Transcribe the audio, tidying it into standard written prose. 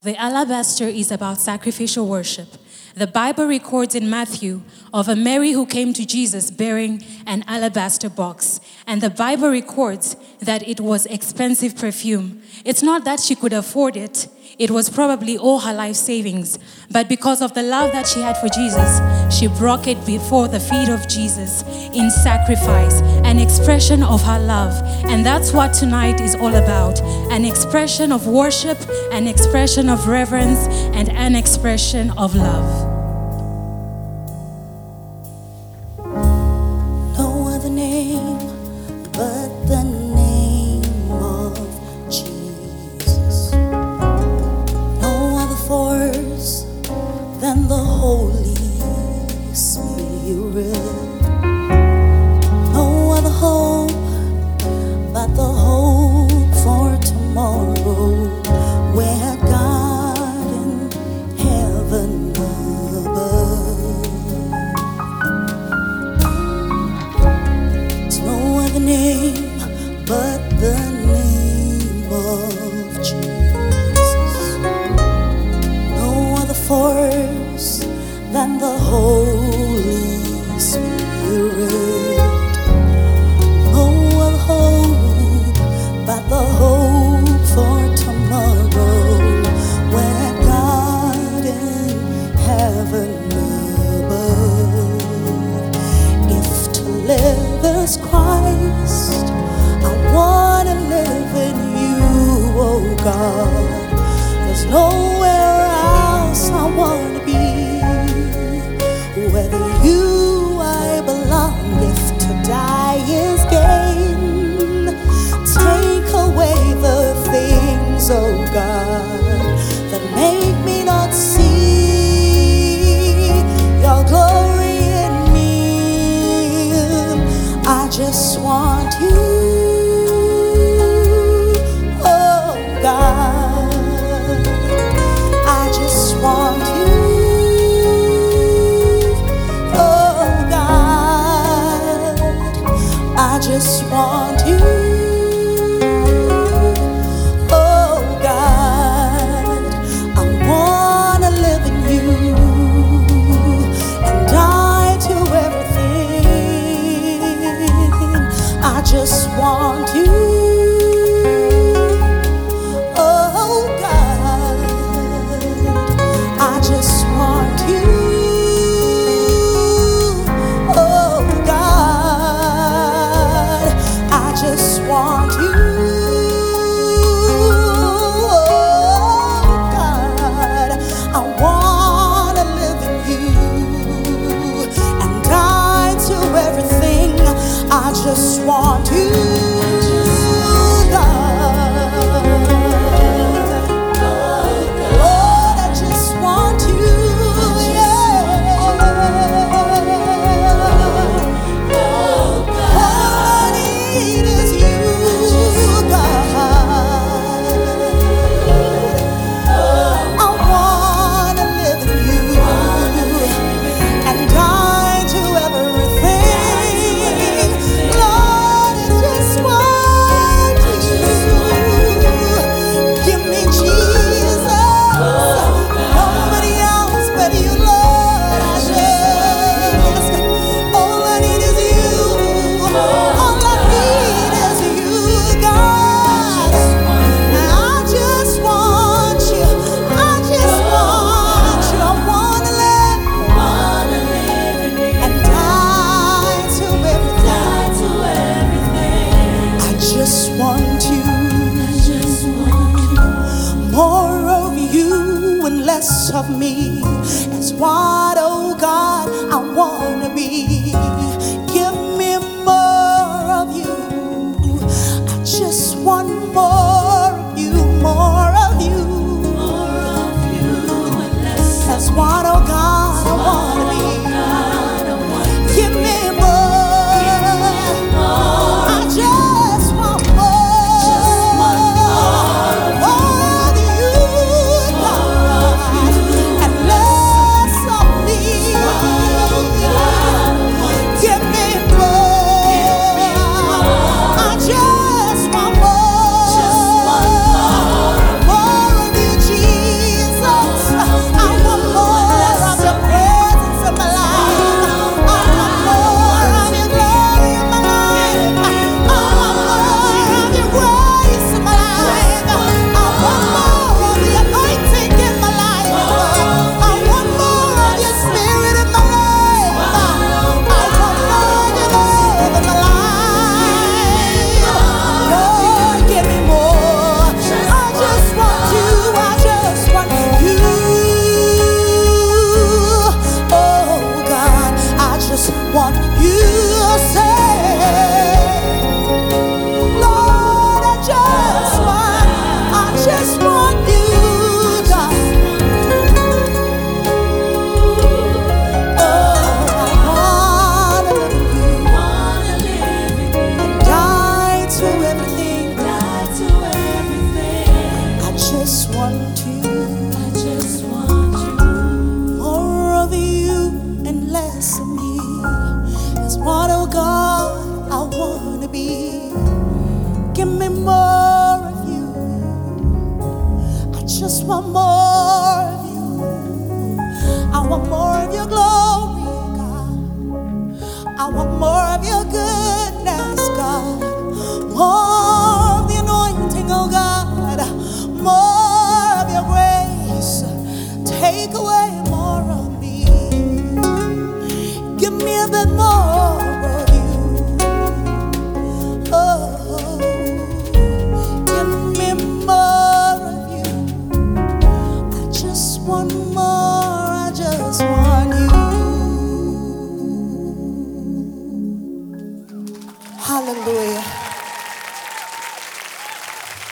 The alabaster is about sacrificial worship. The Bible records in Matthew of a Mary who came to Jesus bearing an alabaster box. And the Bible records that it was expensive perfume. It's not that she could afford it. It was probably all her life savings. But because of the love that she had for Jesus, she brought it before the feet of Jesus in sacrifice, an expression of her love. And that's what tonight is all about. An expression of worship, an expression of reverence, and an expression of love. No other name but the name of Jesus. No other force than the Holy Spirit. No other hope but the hope for tomorrow, where God in heaven above. There's no other name but the name of Jesus. No other force than the Holy Spirit. No other hope but the hope for tomorrow, where God in heaven above. If to live is Christ, I wanna live in you, oh God. There's nowhere else I wanna be. Whether you I belong, if to die is gain, take away the things, oh God, that make me not see your glory in me. I just want you, oh God. I just want you, oh God. I just want you, oh God. I wanna live in you and die to everything. I just want you, oh God. I just want you, oh God. I just want you, oh God. I wanna live in you and die to everything. I just want you, God. Lord, I just want you, yeah. All I need is you, God. I wanna live in you and die to everything. Lord, I just want you. Give me Jesus. Nobody else but you, Lord. I just, all I need is you. All I need is you, God. I just want you. I just want you. I wanna live and die to everything. I just want you. More of you and less of me. That's what, oh God, I wanna be. Give me more of you. I just want more of you, more of you. That's what, oh God, I wanna be. Give me more. I just want more of you, God, and less of just want more of you. I want more of your glory, God. I want more of your good.